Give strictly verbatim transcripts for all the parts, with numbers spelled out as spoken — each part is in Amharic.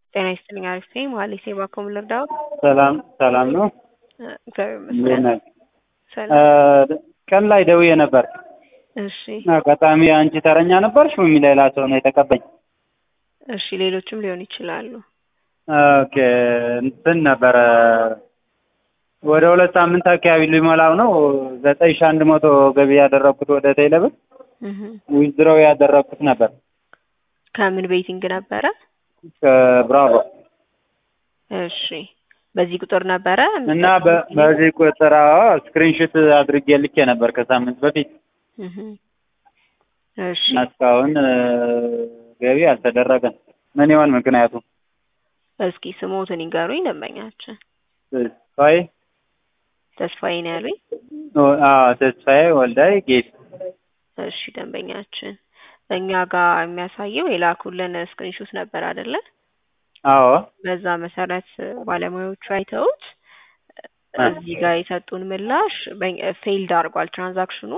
ጤና ይስጥልኝ አሪፍ ነኝ መሀሌት ባኮም ልርዳዎት? ሰላም ሰላም ነው። እግዚአብሔር ይመስገን። ሰላም ቀን ላይ ደውዬ ነበር። እሺ አጋጣሚ አንቺ ተረኛ ነበርሽ ወይም ሌላ ሰው ነው የተቀበኝ? እሺ ሌሎችም ሊሆን ይችላሉ። ኦኬ እንትን ነበረ ወደ ሁለት ሳምንት አካባቢ ሊሞላው ነው። ዘጠኝ ሺህ አንድ መቶ ገቢ ያደረኩት ወደ ቴሌብር እህ ዊዝድሮው ያደረኩት ነበር። ከምን ቤቲንግ ነበረ? ከብራቮ። እሺ በዚህ ቁጥር ነበረ እና በዚህ ቁጥር ስክሪንሾት አድርጌ ልኬ ነበር ከሳምንት በፊት። እህ እሺ እስካሁን ገቢ አልተደረገም። ምን ይሆን ምክንያቱ? እስኪ ስሞትን ይንገሩኝ ደንበኛችን። ተስፋዬ ተስፋዬ ነው ያሉኝ? አዎ ተስፋዬ ወልዳይ ጌት። እሺ ደንበኛችን እኛ ጋር የሚያሳየው የላኩልን ስክሪንሾት ነበር አይደለ? አዎ በዛ መሰረት ባለሙያዎቹ አይተውት እዚህ ጋር የሰጡን ምላሽ ፌልድ አድርጓል ትራንዛክሽኑ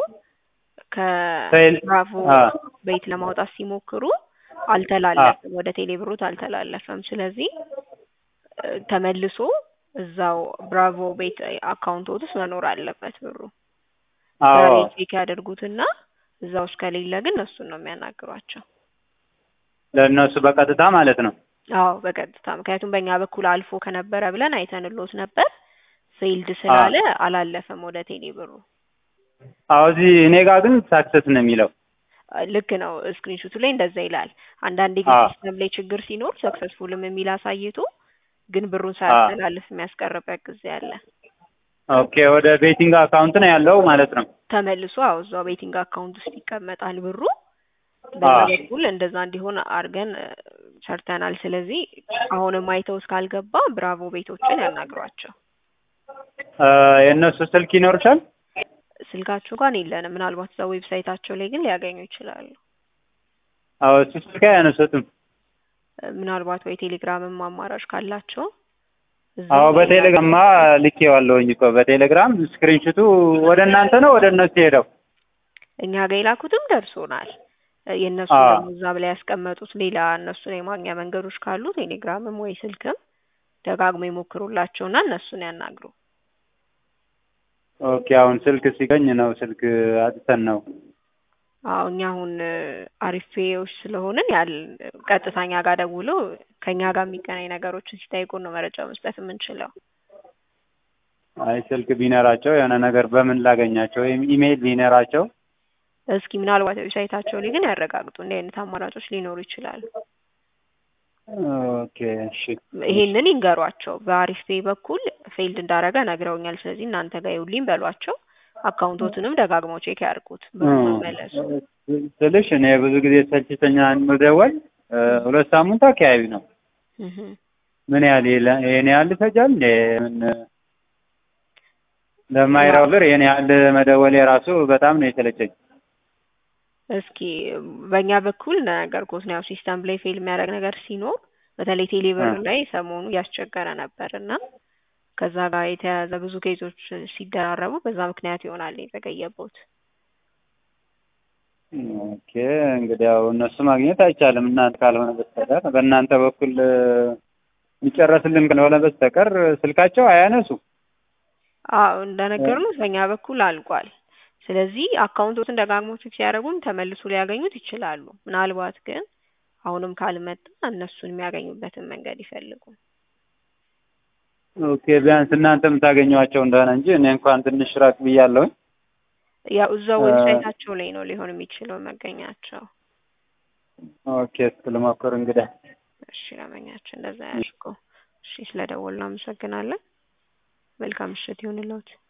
ከብራቮ ቤት ለማውጣት ሲሞክሩ አልተላለፈም፣ ወደ ቴሌብሮት አልተላለፈም። ስለዚህ ተመልሶ እዛው ብራቮ ቤት አካውንት ውስጥ መኖር አለበት ብሩ። አዎ ቼክ ያደርጉትና እዛው እስከሌለ ግን እነሱን ነው የሚያናግሯቸው። ለእነሱ በቀጥታ ማለት ነው? አዎ በቀጥታ ምክንያቱም በእኛ በኩል አልፎ ከነበረ ብለን አይተንሎት ነበር። ፌልድ ስላለ አላለፈም ወደ ቴሌብሩ። አዎ እዚህ እኔ ጋር ግን ሳክሰስ ነው የሚለው። ልክ ነው ስክሪንሾቱ ላይ እንደዛ ይላል። አንዳንዴ ግን ሲስተም ላይ ችግር ሲኖር ሰክሰስፉልም የሚል አሳይቶ ግን ብሩን ሳያስተላልፍ የሚያስቀርበት ጊዜ አለ። ኦኬ ወደ ቤቲንግ አካውንት ነው ያለው ማለት ነው? ተመልሶ አዎ እዛው ቤቲንግ አካውንት ውስጥ ይቀመጣል ብሩ። በዛ በኩል እንደዛ እንዲሆን አድርገን ሰርተናል። ስለዚህ አሁንም አይተው እስካልገባ ብራቮ ቤቶችን ያናግሯቸው። የእነሱ ስልክ ይኖርሻል? ስልካቸው እንኳን የለንም። ምናልባት እዛ ዌብሳይታቸው ላይ ግን ሊያገኙ ይችላሉ። አዎ እሱ ስልክ አያነሱትም። ምናልባት ወይ ቴሌግራምም አማራጭ ካላቸው አዎ በቴሌግራምማ ልኬዋለሁኝ እኮ በቴሌግራም ስክሪንሾቱ ወደ እናንተ ነው ወደ እነሱ ሄደው? እኛ ጋር የላኩትም ደርሶናል። የእነሱ ደግሞ እዛ ላይ ያስቀመጡት ሌላ እነሱን የማግኛ መንገዶች ካሉ ቴሌግራምም ወይ ስልክም ደጋግሞ ይሞክሩላቸውና እነሱን ያናግሩ። ኦኬ አሁን ስልክ ሲገኝ ነው ስልክ አጥተን ነው። አዎ እኛ አሁን አሪፌዎች ስለሆንን ያል ቀጥታኛ ጋር ደውሎ ከኛ ጋር የሚገናኝ ነገሮችን ሲጠይቁን ነው መረጃ መስጠት የምንችለው። አይ ስልክ ቢኖራቸው የሆነ ነገር በምን ላገኛቸው ወይም ኢሜይል ቢኖራቸው እስኪ ምናልባት ዌብሳይታቸው ላይ ግን ያረጋግጡ። እንዲህ አይነት አማራጮች ሊኖሩ ይችላሉ። ኦኬ እሺ ይሄንን ይንገሯቸው። በአሪፍ ፔይ በኩል ፌልድ እንዳረገ ነግረውኛል። ስለዚህ እናንተ ጋር ይውልኝ በሏቸው። አካውንቶትንም ደጋግመው ቼክ ያድርጉት በመመለሱ። ስልሽ እኔ ብዙ ጊዜ ሰልችተኛ መደወል ሁለት ሳምንት አካባቢ ነው። እህ ምን ያህል የኔ ያህል ይፈጃል? ምን ለማይራው ብር የኔ ያህል መደወል የራሱ በጣም ነው የተለቸኝ። እስኪ በእኛ በኩል ነገርኩት ነው ሲስተም ላይ ፌል የሚያደርግ ነገር ሲኖር በተለይ ቴሌብር ላይ ሰሞኑ ያስቸገረ ነበርና ከዛ ጋር የተያዘ ብዙ ኬዞች ሲደራረቡ በዛ ምክንያት ይሆናል የተገየበውት። ኦኬ እንግዲህ ያው እነሱ ማግኘት አይቻልም እናንተ ካልሆነ በስተቀር በእናንተ በኩል የሚጨረስልን ካልሆነ በስተቀር ስልካቸው አያነሱ። አዎ እንደነገርኩት በእኛ በኩል አልቋል። ስለዚህ አካውንቶችን ደጋግሞ ቼክ ሲያደርጉም ተመልሶ ሊያገኙት ይችላሉ። ምናልባት ግን አሁንም ካልመጣ እነሱን የሚያገኙበትን መንገድ ይፈልጉ። ኦኬ ቢያንስ እናንተ የምታገኙዋቸው እንደሆነ እንጂ እኔ እንኳን ትንሽ ራቅ ብያለሁ። ያው እዛው ዌብሳይታቸው ላይ ነው ሊሆን የሚችለው መገኛቸው። ኦኬ ስለማከር እንግዲህ እሺ ለማንኛችን እንደዛ ያሽኮ። እሺ ስለደወልን አመሰግናለን። መልካም ምሽት ይሁንልዎት።